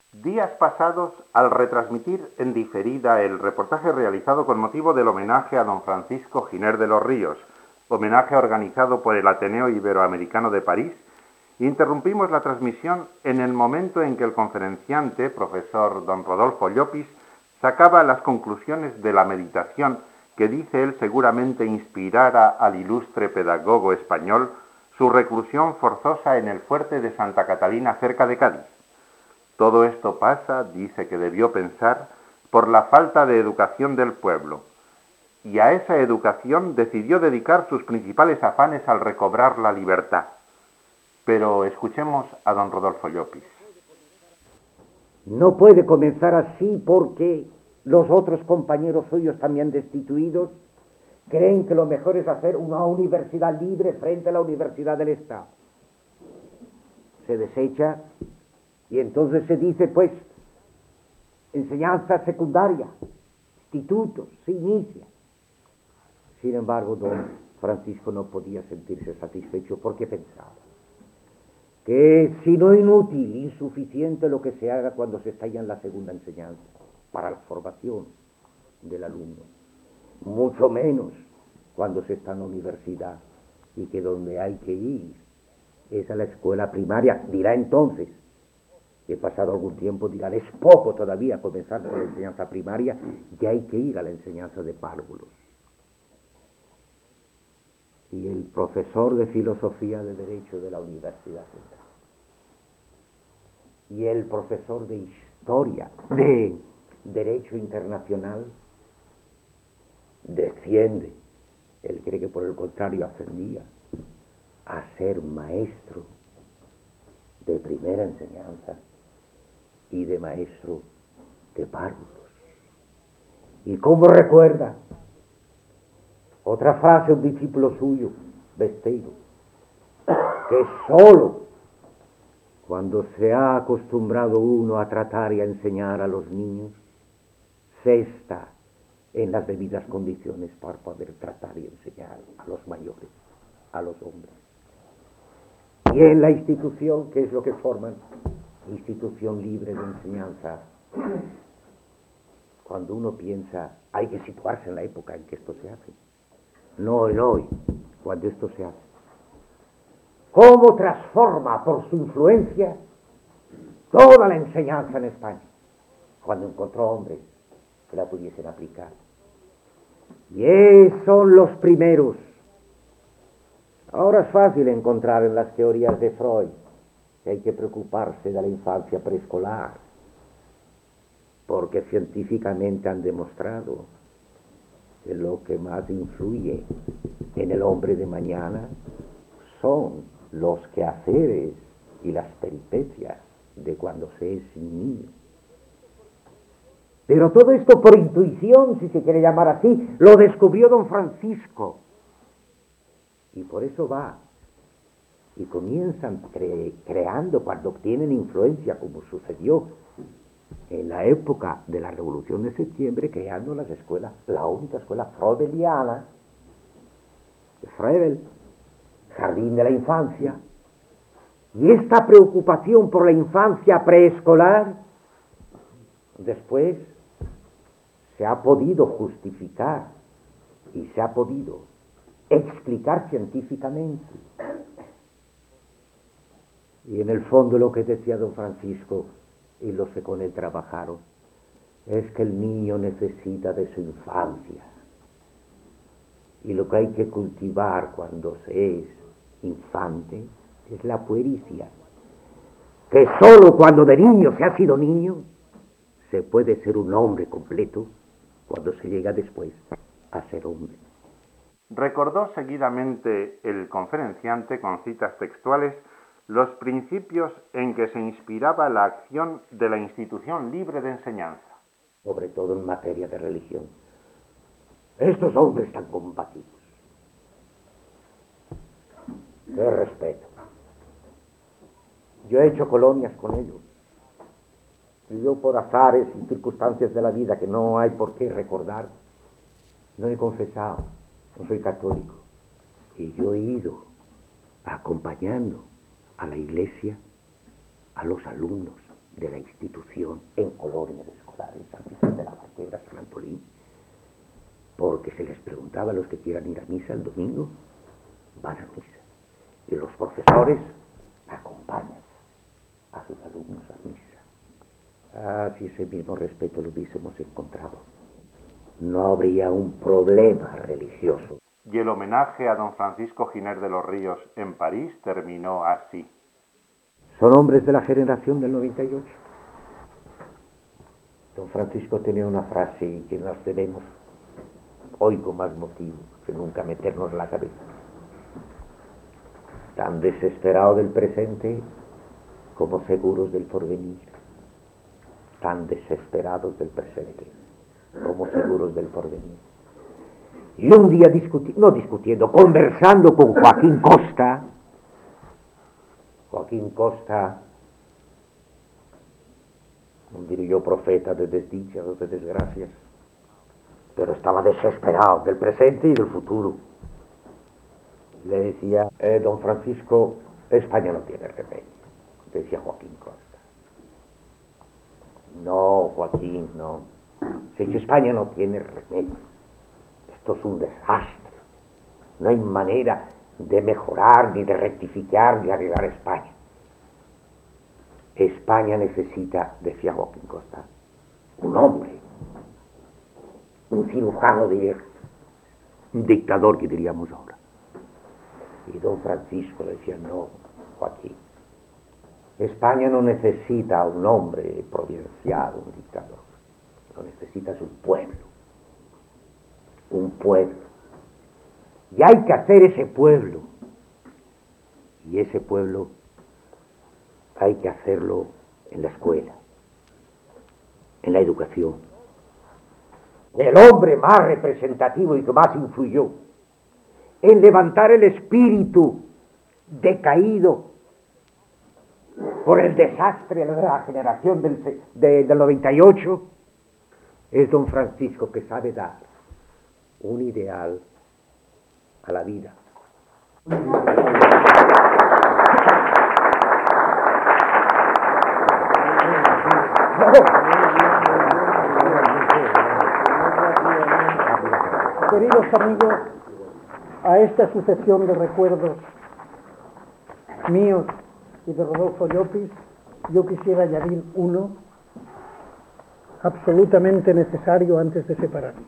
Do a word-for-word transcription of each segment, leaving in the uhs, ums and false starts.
Días pasados, al retransmitir en diferida el reportaje realizado con motivo del homenaje a don Francisco Giner de los Ríos, homenaje organizado por el Ateneo Iberoamericano de París, interrumpimos la transmisión en el momento en que el conferenciante, profesor don Rodolfo Llopis, sacaba las conclusiones de la meditación que dice él seguramente inspirara al ilustre pedagogo español su reclusión forzosa en el fuerte de Santa Catalina cerca de Cádiz. Todo esto pasa, dice que debió pensar, por la falta de educación del pueblo, y a esa educación decidió dedicar sus principales afanes al recobrar la libertad. Pero escuchemos a don Rodolfo Llopis. No puede comenzar así porque los otros compañeros suyos también destituidos creen que lo mejor es hacer una universidad libre frente a la universidad del Estado. Se desecha y entonces se dice, pues, enseñanza secundaria, institutos, se inicia. Sin embargo, don Francisco no podía sentirse satisfecho porque pensaba que si no inútil, insuficiente lo que se haga cuando se está ya en la segunda enseñanza, para la formación del alumno, mucho menos cuando se está en la universidad y que donde hay que ir es a la escuela primaria. Dirá entonces, que pasado algún tiempo dirán, es poco todavía comenzar por la enseñanza primaria, ya hay que ir a la enseñanza de párvulos. Y el profesor de filosofía de Derecho de la Universidad Central y el profesor de Historia de Derecho Internacional defiende, él cree que por el contrario ascendía a ser maestro de primera enseñanza y de maestro de párvulos. ¿Y cómo recuerda otra frase, un discípulo suyo, Besteiro, que solo cuando se ha acostumbrado uno a tratar y a enseñar a los niños, se está en las debidas condiciones para poder tratar y enseñar a los mayores, a los hombres? Y en la institución, ¿qué es lo que forman? Institución libre de enseñanza. Cuando uno piensa, hay que situarse en la época en que esto se hace. No el hoy, cuando esto se hace. ¿Cómo transforma por su influencia toda la enseñanza en España? Cuando encontró hombres que la pudiesen aplicar. Y esos son los primeros. Ahora es fácil encontrar en las teorías de Freud que hay que preocuparse de la infancia preescolar, porque científicamente han demostrado que lo que más influye en el hombre de mañana son los quehaceres y las peripecias de cuando se es niño. Pero todo esto por intuición, si se quiere llamar así, lo descubrió don Francisco. Y por eso va. Y comienzan cre- creando, cuando obtienen influencia, como sucedió en la época de la Revolución de Septiembre, creando las escuelas, la única escuela freudeliana, de Froebel, Jardín de la Infancia. Y esta preocupación por la infancia preescolar, después se ha podido justificar y se ha podido explicar científicamente. Y en el fondo lo que decía don Francisco, y los que con él trabajaron, es que el niño necesita de su infancia. Y lo que hay que cultivar cuando se es infante es la puericia. Que solo cuando de niño se ha sido niño, se puede ser un hombre completo cuando se llega después a ser hombre. Recordó seguidamente el conferenciante con citas textuales los principios en que se inspiraba la acción de la institución libre de enseñanza. Sobre todo en materia de religión. Estos hombres tan combativos. ¡Qué respeto! Yo he hecho colonias con ellos. Y yo, por azares y circunstancias de la vida que no hay por qué recordar, no he confesado, no soy católico. Y yo he ido acompañando a la iglesia a los alumnos de la institución. educación en colonias escolares, San Vicente de la Barquera, San Antolín, porque se les preguntaba a los que quieran ir a misa el domingo, van a misa, y los profesores acompañan a sus alumnos a misa. Ah, si ese mismo respeto lo hubiésemos encontrado, no habría un problema religioso. Y el homenaje a don Francisco Giner de los Ríos en París terminó así. Son hombres de la generación del noventa y ocho. Don Francisco tenía una frase que nos debemos, hoy con más motivo, que nunca meternos en la cabeza. Tan desesperados del presente como seguros del porvenir. Tan desesperados del presente como seguros del porvenir. Y un día discutiendo, no discutiendo, conversando con Joaquín Costa, Joaquín Costa, no diré yo profeta de desdichas o de desgracias, pero estaba desesperado del presente y del futuro. Le decía, eh, don Francisco, España no tiene remedio, decía Joaquín Costa. No, Joaquín, no. Si España no tiene remedio, esto es un desastre. No hay manera de mejorar, ni de rectificar, ni de arreglar España. España necesita, decía Joaquín Costa, un hombre, un cirujano de guerra, un dictador que diríamos ahora. Y don Francisco decía, no, Joaquín, España no necesita un hombre provincial, un dictador, lo necesita es un pueblo, un pueblo. Y hay que hacer ese pueblo, y ese pueblo hay que hacerlo en la escuela, en la educación. El hombre más representativo y que más influyó en levantar el espíritu decaído por el desastre de la generación del, de, del noventa y ocho es don Francisco, que sabe dar un ideal a la vida. Queridos amigos, a esta sucesión de recuerdos míos y de Rodolfo Llopis, yo quisiera añadir uno absolutamente necesario antes de separarnos.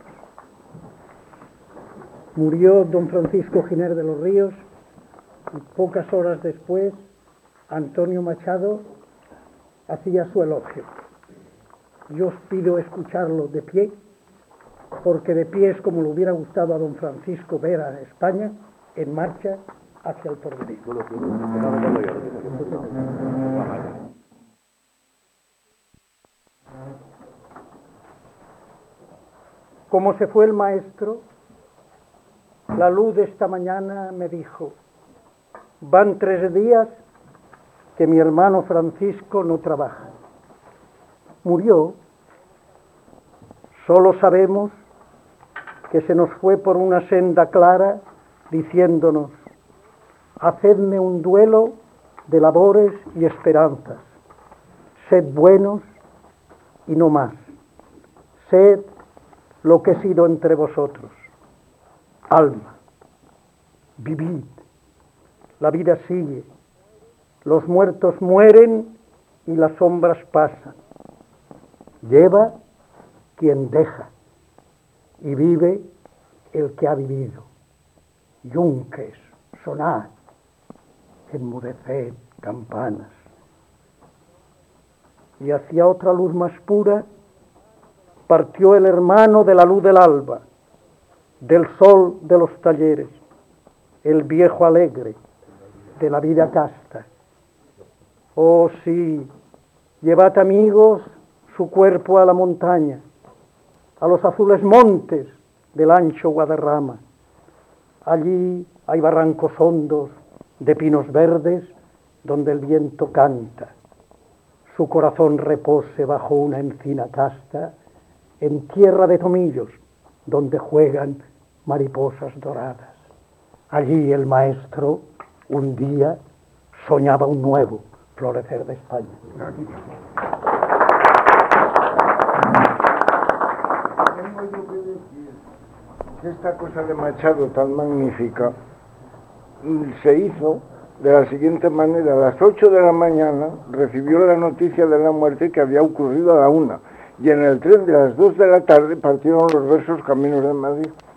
Murió don Francisco Giner de los Ríos y pocas horas después Antonio Machado hacía su elogio. Yo os pido escucharlo de pie, porque de pie es como le hubiera gustado a don Francisco ver a España en marcha hacia el porvenir. Como se fue el maestro, la luz de esta mañana me dijo, van tres días que mi hermano Francisco no trabaja. Murió. Solo sabemos que se nos fue por una senda clara diciéndonos, hacedme un duelo de labores y esperanzas, sed buenos y no más, sed lo que he sido entre vosotros, alma, vivid, la vida sigue, los muertos mueren y las sombras pasan, lleva quien deja y vive el que ha vivido. Yunques, sonad, enmudeced campanas. Y hacia otra luz más pura partió el hermano de la luz del alba, del sol de los talleres, el viejo alegre de la vida casta. Oh sí, llevad amigos su cuerpo a la montaña, a los azules montes del ancho Guadarrama. Allí hay barrancos hondos de pinos verdes donde el viento canta. Su corazón repose bajo una encina casta en tierra de tomillos donde juegan mariposas doradas. Allí el maestro un día soñaba un nuevo florecer de España. Esta cosa de Machado tan magnífica se hizo de la siguiente manera: a las ocho de la mañana recibió la noticia de la muerte que había ocurrido a la una, y en el tren de las dos de la tarde partieron los versos Caminos de Madrid.